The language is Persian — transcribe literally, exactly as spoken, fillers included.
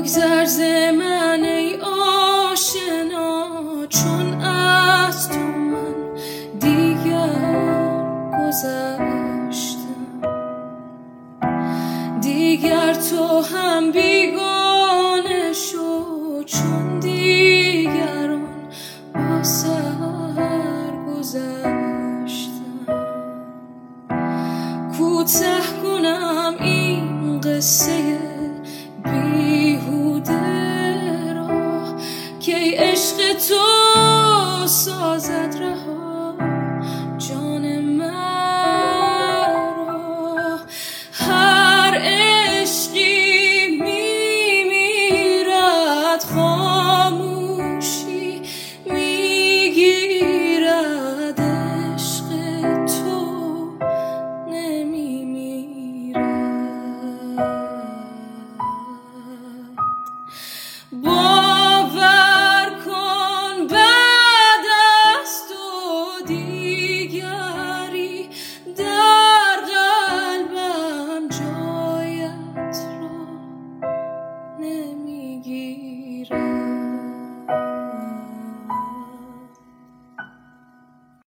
بگذر ز من ای آشنا، چون از تو من دیگر گذشتم. دیگر تو هم بیگانه شو، چون دیگران با سر گذشتم. کوتاه کنم این قصه بیهوده را که عشق تو سازد رها جان مرا. هر عشقی میمیرد، خاموشی میگیرد، عشق تو نمیمیرد. باور کن بعد از تو دیگری در قلبم جایت را نمیگیرد.